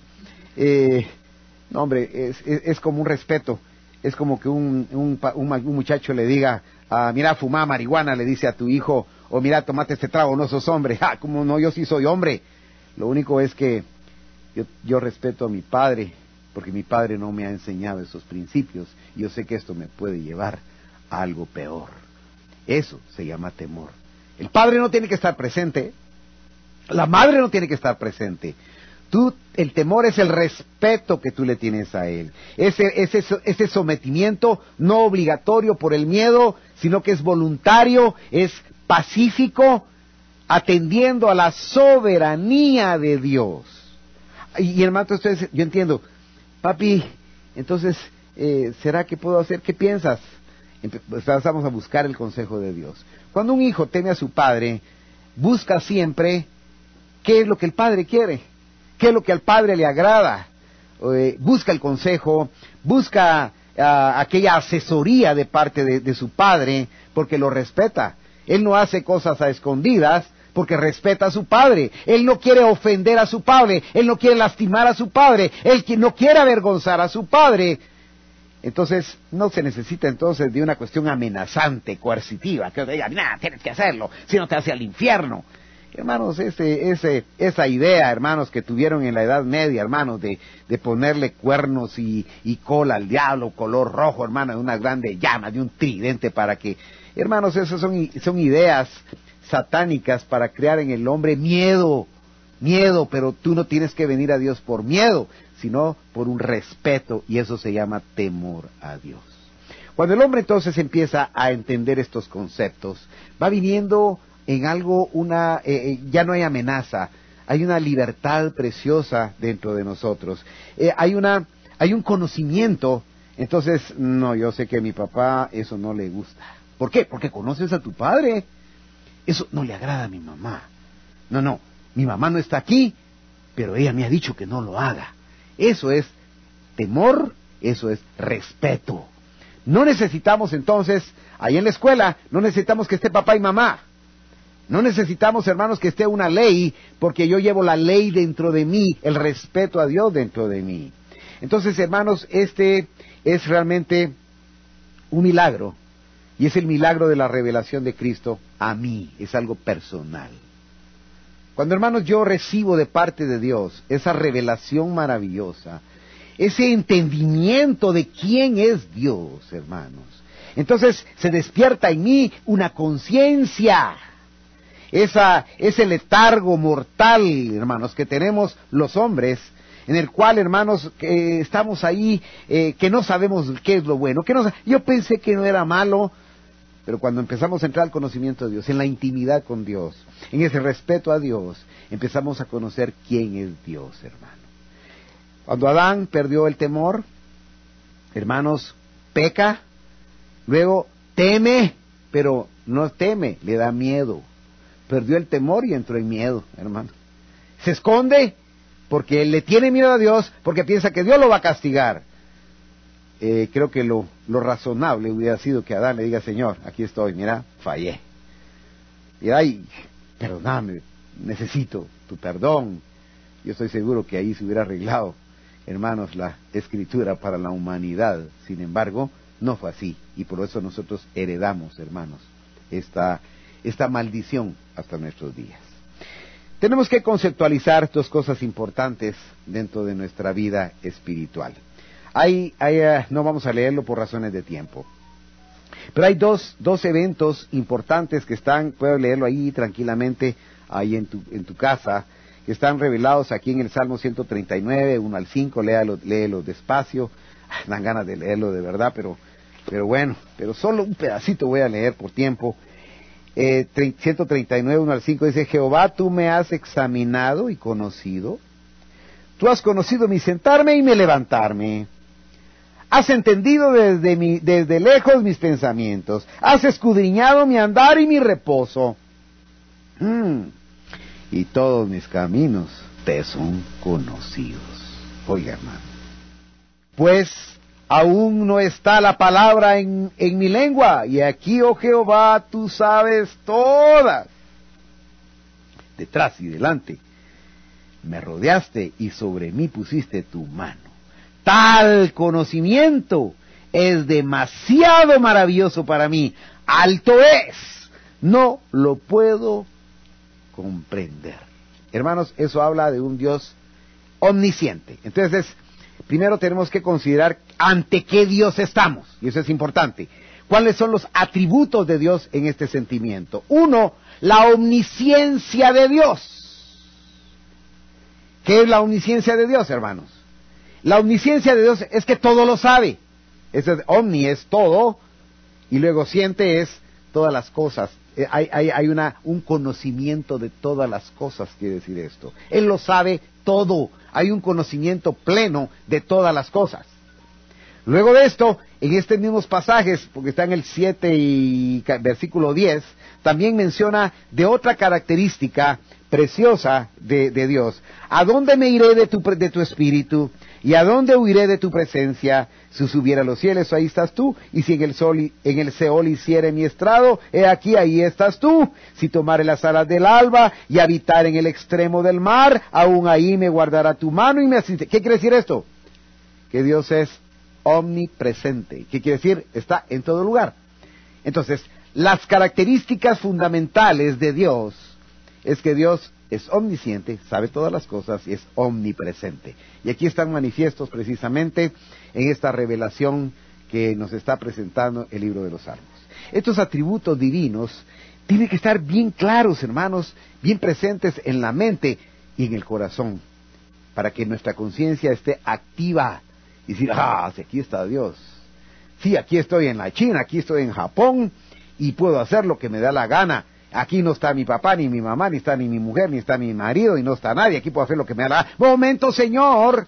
eh, no, hombre, es, es, es como un respeto. Es como que un, un, un, un muchacho le diga, ah, mira, fumá marihuana, le dice a tu hijo, o mira, tomate este trago, no sos hombre. Ah, como no, yo sí soy hombre. Lo único es que yo, yo respeto a mi padre, porque mi padre no me ha enseñado esos principios. Y yo sé que esto me puede llevar a algo peor. Eso se llama temor. El padre no tiene que estar presente, la madre no tiene que estar presente. Tú, el temor es el respeto que tú le tienes a él. Ese, ese, ese sometimiento no obligatorio por el miedo, sino que es voluntario, es pacífico, atendiendo a la soberanía de Dios. Y, y hermano, ustedes, yo entiendo, papi, entonces, eh, ¿será que puedo hacer? ¿Qué piensas? Empezamos a buscar el consejo de Dios. Cuando un hijo teme a su padre, busca siempre qué es lo que el padre quiere. ¿Qué es lo que al padre le agrada? Eh, busca el consejo, busca uh, aquella asesoría de parte de, de su padre, porque lo respeta. Él no hace cosas a escondidas, porque respeta a su padre. Él no quiere ofender a su padre, él no quiere lastimar a su padre, él no quiere avergonzar a su padre. Entonces, no se necesita entonces de una cuestión amenazante, coercitiva, que diga, nah, tienes que hacerlo, si no te hace al infierno. Hermanos, ese, ese, esa idea, hermanos, que tuvieron en la Edad Media, hermanos, de, de ponerle cuernos y, y cola al diablo, color rojo, hermano, de una grande llama, de un tridente para que... Hermanos, esas son, son ideas satánicas para crear en el hombre miedo, miedo, pero tú no tienes que venir a Dios por miedo, sino por un respeto, y eso se llama temor a Dios. Cuando el hombre entonces empieza a entender estos conceptos, va viniendo en algo, una eh, ya no hay amenaza, hay una libertad preciosa dentro de nosotros, eh, hay una hay un conocimiento. Entonces, no, yo sé que a mi papá eso no le gusta. ¿Por qué? Porque conoces a tu padre. Eso no le agrada a mi mamá. No, no, mi mamá no está aquí, pero ella me ha dicho que no lo haga. Eso es temor, eso es respeto. No necesitamos entonces, ahí en la escuela, no necesitamos que esté papá y mamá. No necesitamos, hermanos, que esté una ley, porque yo llevo la ley dentro de mí, el respeto a Dios dentro de mí. Entonces, hermanos, este es realmente un milagro, y es el milagro de la revelación de Cristo a mí, es algo personal. Cuando, hermanos, yo recibo de parte de Dios esa revelación maravillosa, ese entendimiento de quién es Dios, hermanos, entonces se despierta en mí una conciencia. Esa, ese letargo mortal, hermanos, que tenemos los hombres, en el cual, hermanos, que estamos ahí, eh, que no sabemos qué es lo bueno, que no, yo pensé que no era malo, pero cuando empezamos a entrar al conocimiento de Dios, en la intimidad con Dios, en ese respeto a Dios, empezamos a conocer quién es Dios, hermano. Cuando Adán perdió el temor, hermanos, peca, luego teme, pero no teme, le da miedo. Perdió el temor y entró en miedo, hermano. Se esconde porque le tiene miedo a Dios, porque piensa que Dios lo va a castigar. Eh, creo que lo, lo razonable hubiera sido que Adán le diga, Señor, aquí estoy, mira, fallé. Y ay, perdóname, necesito tu perdón. Yo estoy seguro que ahí se hubiera arreglado, hermanos, la escritura para la humanidad. Sin embargo, no fue así. Y por eso nosotros heredamos, hermanos, esta... esta maldición hasta nuestros días. Tenemos que conceptualizar dos cosas importantes dentro de nuestra vida espiritual. hay, hay, uh, no vamos a leerlo por razones de tiempo. Pero hay dos, dos eventos importantes que están, puedes leerlo ahí tranquilamente, ahí en tu, en tu casa, que están revelados aquí en el Salmo ciento treinta y nueve, uno al cinco, léalo, léelo despacio. Dan ganas de leerlo de verdad, pero, pero bueno, pero solo un pedacito voy a leer por tiempo. Eh, ciento treinta y nueve, uno al cinco dice: Jehová, tú me has examinado y conocido. Tú has conocido mi sentarme y mi levantarme. Has entendido desde, mi, desde lejos mis pensamientos. Has escudriñado mi andar y mi reposo. Mm. Y todos mis caminos te son conocidos. Oiga, hermano. Pues aún no está la palabra en, en mi lengua. Y aquí, oh Jehová, tú sabes todas. Detrás y delante me rodeaste y sobre mí pusiste tu mano. Tal conocimiento es demasiado maravilloso para mí. Alto es. No lo puedo comprender. Hermanos, eso habla de un Dios omnisciente. Entonces, primero tenemos que considerar ante qué Dios estamos. Y eso es importante. ¿Cuáles son los atributos de Dios en este sentimiento? Uno, la omnisciencia de Dios. ¿Qué es la omnisciencia de Dios, hermanos? La omnisciencia de Dios es que todo lo sabe. Eso es, omni es todo, y luego siente es todas las cosas. Eh, hay hay, hay una, un conocimiento de todas las cosas, quiere decir esto. Él lo sabe todo. Hay un conocimiento pleno de todas las cosas. Luego de esto, en estos mismos pasajes, porque está en el siete y versículo diez, también menciona de otra característica preciosa de, de Dios. ¿A dónde me iré de tu, de tu espíritu? ¿Y a dónde huiré de tu presencia? Si subiera a los cielos, ahí estás tú. Y si en el, sol, en el Seol hiciere mi estrado, he aquí, ahí estás tú. Si tomare las alas del alba y habitar en el extremo del mar, aún ahí me guardará tu mano y me asiste. ¿Qué quiere decir esto? Que Dios es omnipresente. ¿Qué quiere decir? Está en todo lugar. Entonces, las características fundamentales de Dios es que Dios es omnisciente, sabe todas las cosas y es omnipresente. Y aquí están manifiestos precisamente en esta revelación que nos está presentando el libro de los Salmos. Estos atributos divinos tienen que estar bien claros, hermanos, bien presentes en la mente y en el corazón, para que nuestra conciencia esté activa y decir: ah, sí, aquí está Dios. Sí, aquí estoy en la China, aquí estoy en Japón y puedo hacer lo que me da la gana. Aquí no está mi papá, ni mi mamá, ni está ni mi mujer, ni está mi marido, y no está nadie. Aquí puedo hacer lo que me da la gana. ¡Momento, Señor!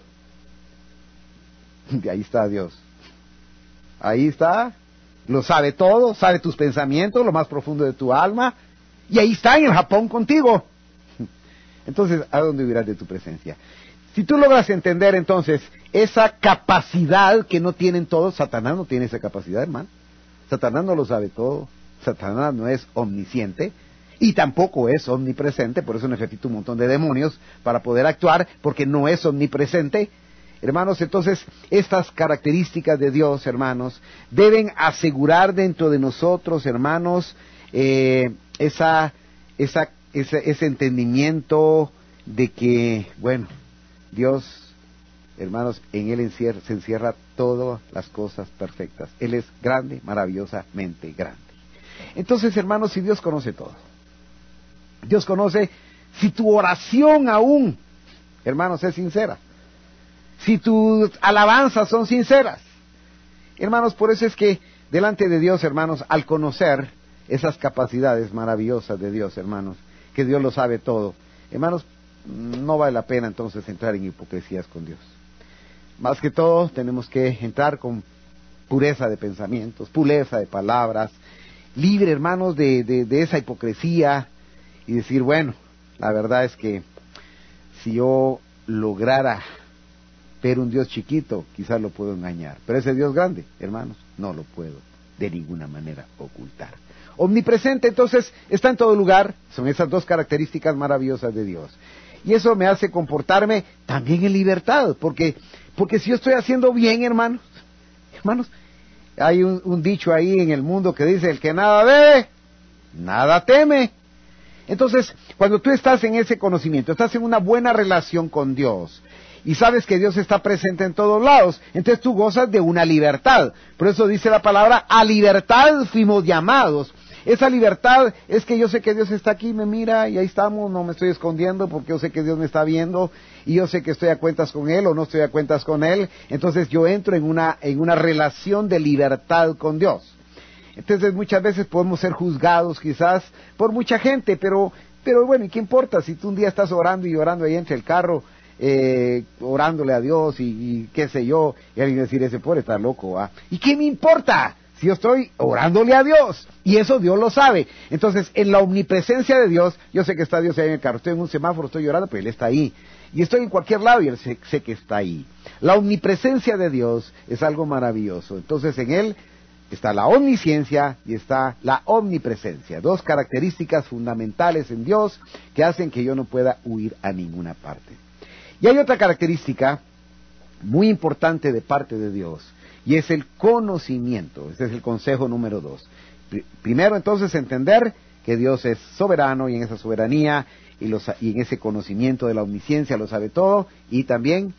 Y ahí está Dios. Ahí está. Lo sabe todo, sabe tus pensamientos, lo más profundo de tu alma. Y ahí está en el Japón contigo. Entonces, ¿a dónde huirás de tu presencia? Si tú logras entender entonces esa capacidad que no tienen todos, Satanás no tiene esa capacidad, hermano. Satanás no lo sabe todo. Satanás no es omnisciente y tampoco es omnipresente, por eso necesita un montón de demonios para poder actuar, porque no es omnipresente. Hermanos, entonces, estas características de Dios, hermanos, deben asegurar dentro de nosotros, hermanos, eh, esa, esa, ese, ese entendimiento de que, bueno, Dios, hermanos, en Él encierra, se encierra todas las cosas perfectas. Él es grande, maravillosamente grande. Entonces, hermanos, si Dios conoce todo, Dios conoce si tu oración aún, hermanos, es sincera, si tus alabanzas son sinceras. Hermanos, por eso es que delante de Dios, hermanos, al conocer esas capacidades maravillosas de Dios, hermanos, que Dios lo sabe todo, hermanos, no vale la pena entonces entrar en hipocresías con Dios. Más que todo, tenemos que entrar con pureza de pensamientos, pureza de palabras, libre, hermanos, de, de, de esa hipocresía, y decir, bueno, la verdad es que si yo lograra ver un Dios chiquito, quizás lo puedo engañar, pero ese Dios grande, hermanos, no lo puedo de ninguna manera ocultar. Omnipresente, entonces, está en todo lugar. Son esas dos características maravillosas de Dios. Y eso me hace comportarme también en libertad, porque, porque si yo estoy haciendo bien, hermanos, hermanos, hay un, un dicho ahí en el mundo que dice: el que nada debe, nada teme. Entonces, cuando tú estás en ese conocimiento, estás en una buena relación con Dios, y sabes que Dios está presente en todos lados, entonces tú gozas de una libertad. Por eso dice la palabra, a libertad fuimos llamados. Esa libertad es que yo sé que Dios está aquí, me mira y ahí estamos, no me estoy escondiendo porque yo sé que Dios me está viendo y yo sé que estoy a cuentas con Él o no estoy a cuentas con Él. Entonces yo entro en una, en una relación de libertad con Dios. Entonces muchas veces podemos ser juzgados quizás por mucha gente, pero, pero bueno, ¿y qué importa si tú un día estás orando y orando ahí entre el carro, eh, orándole a Dios y, y qué sé yo, y alguien decir, ese pobre está loco, ¿ah? ¿Y qué me importa? Si yo estoy orándole a Dios, y eso Dios lo sabe. Entonces, en la omnipresencia de Dios, yo sé que está Dios ahí en el carro, estoy en un semáforo, estoy llorando, pero Él está ahí. Y estoy en cualquier lado y Él sé, sé que está ahí. La omnipresencia de Dios es algo maravilloso. Entonces, en Él está la omnisciencia y está la omnipresencia. Dos características fundamentales en Dios que hacen que yo no pueda huir a ninguna parte. Y hay otra característica muy importante de parte de Dios, y es el conocimiento. Ese es el consejo número dos. Primero, entonces, entender que Dios es soberano, y en esa soberanía y, los, y en ese conocimiento de la omnisciencia lo sabe todo, y también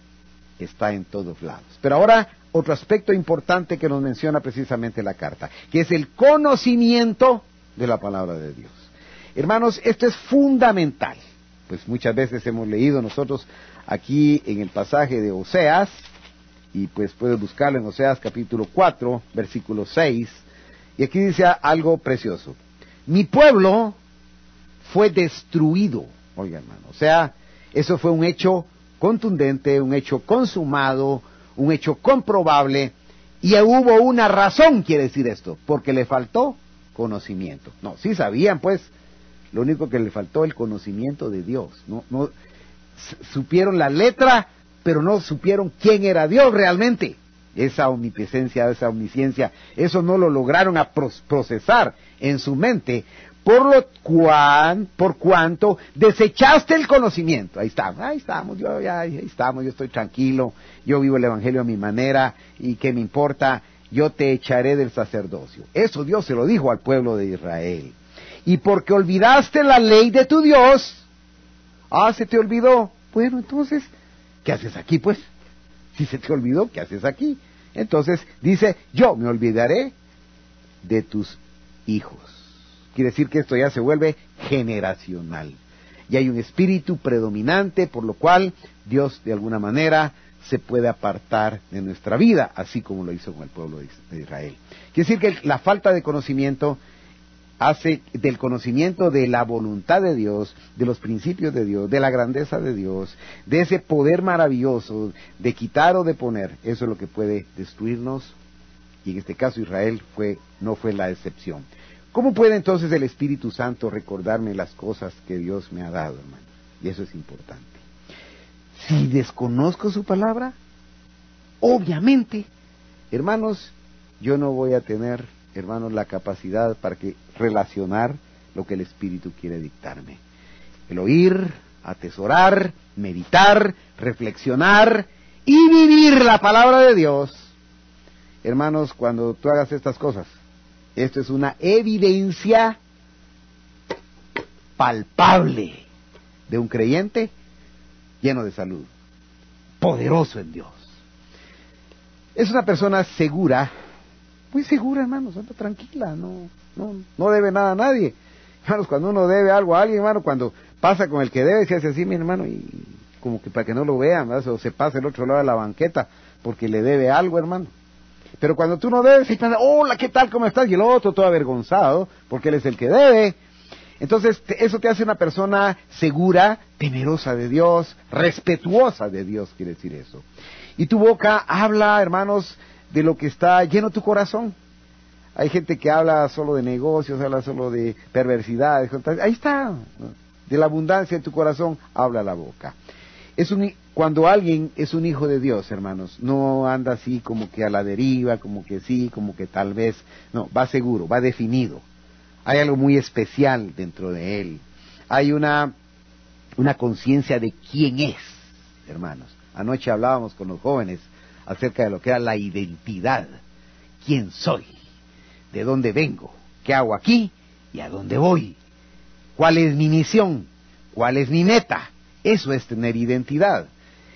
está en todos lados. Pero ahora, otro aspecto importante que nos menciona precisamente la carta, que es el conocimiento de la palabra de Dios. Hermanos, esto es fundamental. Pues muchas veces hemos leído nosotros aquí en el pasaje de Oseas, y pues puedes buscarlo en Oseas capítulo cuatro, versículo seis, y aquí dice algo precioso. Mi pueblo fue destruido, oiga hermano, o sea, eso fue un hecho contundente, un hecho consumado, un hecho comprobable, y hubo una razón, quiere decir esto, porque le faltó conocimiento. No, sí sabían pues, lo único que le faltó el conocimiento de Dios, no, no supieron la letra, pero no supieron quién era Dios realmente. Esa omnipresencia, esa omnisciencia, eso no lo lograron a procesar en su mente, por lo cual, por cuanto desechaste el conocimiento. Ahí estamos, ahí estamos, yo ya, ahí estamos, yo estoy tranquilo, yo vivo el evangelio a mi manera, y qué me importa, yo te echaré del sacerdocio. Eso Dios se lo dijo al pueblo de Israel. Y porque olvidaste la ley de tu Dios, ah, se te olvidó, bueno, entonces, ¿qué haces aquí, pues? Si se te olvidó, ¿qué haces aquí? Entonces, dice, yo me olvidaré de tus hijos. Quiere decir que esto ya se vuelve generacional. Y hay un espíritu predominante, por lo cual Dios, de alguna manera, se puede apartar de nuestra vida, así como lo hizo con el pueblo de Israel. Quiere decir que la falta de conocimiento hace del conocimiento de la voluntad de Dios, de los principios de Dios, de la grandeza de Dios, de ese poder maravilloso de quitar o de poner, eso es lo que puede destruirnos, y en este caso Israel fue, no fue la excepción. ¿Cómo puede entonces el Espíritu Santo recordarme las cosas que Dios me ha dado, hermano? Y eso es importante. Si desconozco su palabra, obviamente, hermanos, yo no voy a tener, hermanos, la capacidad para que relacionar lo que el Espíritu quiere dictarme. El oír, atesorar, meditar, reflexionar y vivir la palabra de Dios. Hermanos, cuando tú hagas estas cosas, esto es una evidencia palpable de un creyente lleno de salud, poderoso en Dios. Es una persona segura, muy segura, hermanos, anda tranquila, no, no, no debe nada a nadie. Hermanos, cuando uno debe algo a alguien, hermano, cuando pasa con el que debe, se hace así, mi hermano, y como que para que no lo vean, ¿verdad? O se pasa el otro lado de la banqueta porque le debe algo, hermano. Pero cuando tú no debes, estás, hola, ¿qué tal? ¿Cómo estás? Y el otro todo avergonzado, porque él es el que debe. Entonces, te, eso te hace una persona segura, temerosa de Dios, respetuosa de Dios, quiere decir eso. Y tu boca habla, hermanos, de lo que está lleno tu corazón. Hay gente que habla solo de negocios, habla solo de perversidades. Ahí está, de la abundancia en tu corazón, habla la boca. Es un, cuando alguien es un hijo de Dios, hermanos, no anda así como que a la deriva, como que sí, como que tal vez, no, va seguro, va definido. Hay algo muy especial dentro de él. Hay una, una conciencia de quién es, hermanos. Anoche hablábamos con los jóvenes acerca de lo que era la identidad. ¿Quién soy? ¿De dónde vengo? ¿Qué hago aquí? ¿Y a dónde voy? ¿Cuál es mi misión? ¿Cuál es mi meta? Eso es tener identidad.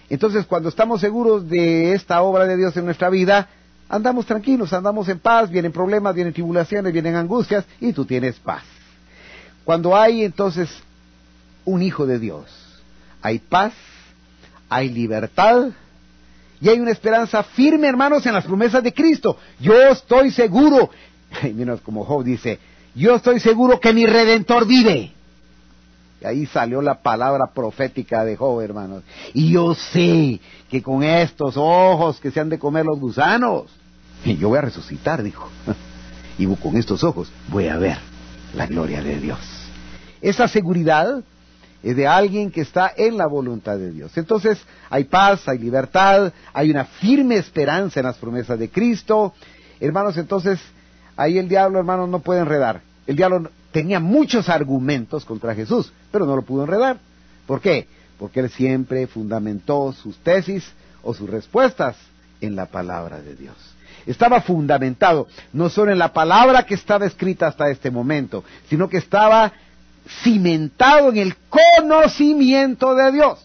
Entonces, cuando estamos seguros de esta obra de Dios en nuestra vida, andamos tranquilos, andamos en paz, vienen problemas, vienen tribulaciones, vienen angustias, y tú tienes paz. Cuando hay entonces un hijo de Dios, hay paz, hay libertad, y hay una esperanza firme, hermanos, en las promesas de Cristo. Yo estoy seguro, mira, como Job dice, yo estoy seguro que mi Redentor vive. Y ahí salió la palabra profética de Job, hermanos. Y yo sé que con estos ojos que se han de comer los gusanos, yo voy a resucitar, dijo. Y con estos ojos voy a ver la gloria de Dios. Esa seguridad es de alguien que está en la voluntad de Dios. Entonces, hay paz, hay libertad, hay una firme esperanza en las promesas de Cristo. Hermanos, entonces, ahí el diablo, hermanos, no puede enredar. El diablo tenía muchos argumentos contra Jesús, pero no lo pudo enredar. ¿Por qué? Porque él siempre fundamentó sus tesis o sus respuestas en la palabra de Dios. Estaba fundamentado no solo en la palabra que estaba escrita hasta este momento, sino que estaba cimentado en el conocimiento de Dios.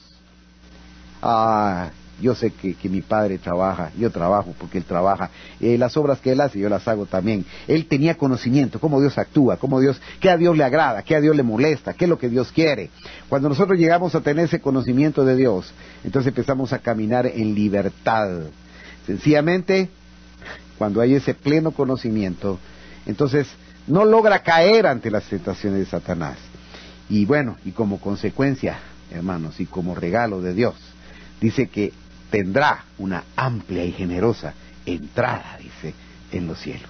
Ah, yo sé que, que mi padre trabaja, yo trabajo porque él trabaja, eh, las obras que él hace yo las hago también. Él tenía conocimiento, cómo Dios actúa, cómo Dios, qué a Dios le agrada, qué a Dios le molesta, qué es lo que Dios quiere. Cuando nosotros llegamos a tener ese conocimiento de Dios, entonces empezamos a caminar en libertad. Sencillamente, cuando hay ese pleno conocimiento, entonces no logra caer ante las tentaciones de Satanás. Y bueno, y como consecuencia, hermanos, y como regalo de Dios, dice que tendrá una amplia y generosa entrada, dice, en los cielos.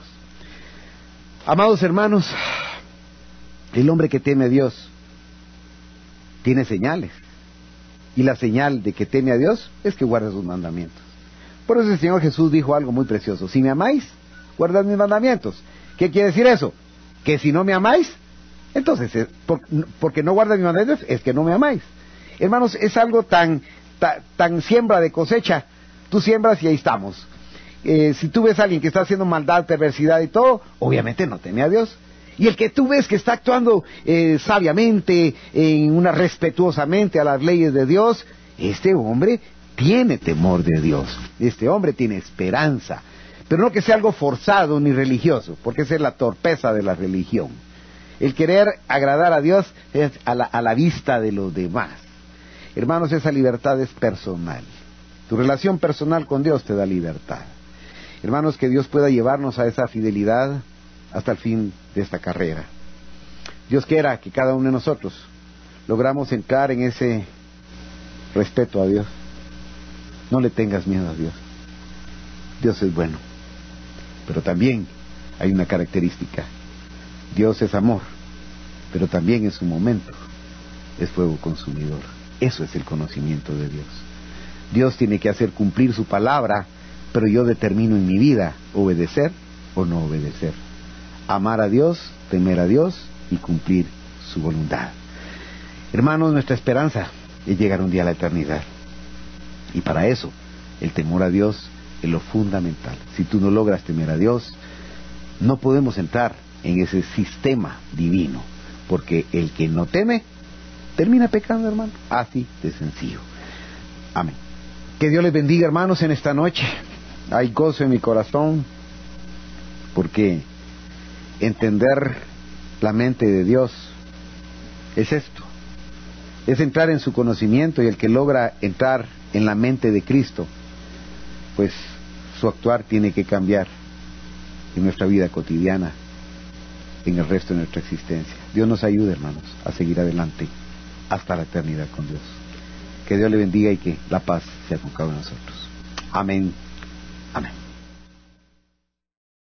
Amados hermanos, el hombre que teme a Dios tiene señales. Y la señal de que teme a Dios es que guarda sus mandamientos. Por eso el Señor Jesús dijo algo muy precioso: si me amáis, guardad mis mandamientos. ¿Qué quiere decir eso? Que si no me amáis, entonces, por, porque no guardas mis mandamientos, es que no me amáis. Hermanos, es algo tan, tan, tan siembra de cosecha. Tú siembras y ahí estamos. Eh, si tú ves a alguien que está haciendo maldad, perversidad y todo, obviamente no teme a Dios. Y el que tú ves que está actuando eh, sabiamente, en una respetuosamente a las leyes de Dios, este hombre tiene temor de Dios. Este hombre tiene esperanza. Pero no que sea algo forzado ni religioso, porque esa es la torpeza de la religión. El querer agradar a Dios es a la, a la vista de los demás. Hermanos, esa libertad es personal. Tu relación personal con Dios te da libertad. Hermanos, que Dios pueda llevarnos a esa fidelidad hasta el fin de esta carrera. Dios quiera que cada uno de nosotros logramos entrar en ese respeto a Dios. No le tengas miedo a Dios. Dios es bueno. Pero también hay una característica. Dios es amor, pero también en su momento es fuego consumidor. Eso es el conocimiento de Dios. Dios tiene que hacer cumplir su palabra, pero yo determino en mi vida obedecer o no obedecer. Amar a Dios, temer a Dios y cumplir su voluntad. Hermanos, nuestra esperanza es llegar un día a la eternidad. Y para eso, el temor a Dios es lo fundamental. Si tú no logras temer a Dios, no podemos entrar en ese sistema divino, porque el que no teme termina pecando, hermano. Así de sencillo. Amén. Que Dios les bendiga, hermanos, en esta noche. Hay gozo en mi corazón, porque entender la mente de Dios es esto, es entrar en su conocimiento, y el que logra entrar en la mente de Cristo, pues su actuar tiene que cambiar en nuestra vida cotidiana, en el resto de nuestra existencia. Dios nos ayude, hermanos, a seguir adelante hasta la eternidad con Dios. Que Dios le bendiga y que la paz sea con cada uno de nosotros. Amén. Amén.